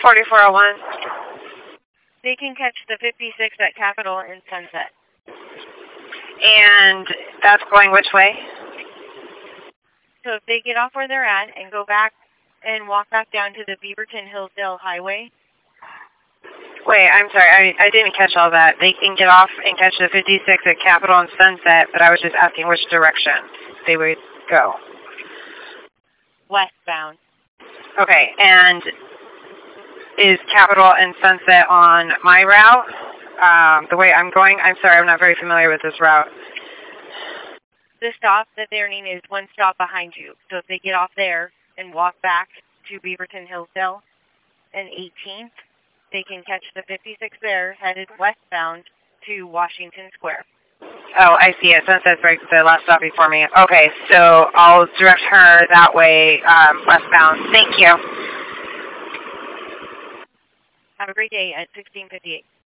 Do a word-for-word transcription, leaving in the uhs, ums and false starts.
forty-four oh one. They can catch the fifty-six at Capitol and Sunset. And that's going which way? So if they get off where they're at and go back and walk back down to the Beaverton Hillsdale Highway. Wait, I'm sorry, I, I didn't catch all that. They can get off and catch the fifty-six at Capitol and Sunset, but I was just asking which direction they would go. Westbound. Okay, and is Capitol and Sunset on my route? Um, the way I'm going? I'm sorry, I'm not very familiar with this route. The stop that they're in is one stop behind you. So if they get off there and walk back to Beaverton Hillsdale and eighteenth, they can catch the fifty-six there, headed westbound to Washington Square. Oh, I see it. Sunset's right, the last stop before me. Okay, so I'll direct her that way, um, westbound. Thank you. Have a great day at sixteen fifty-eight.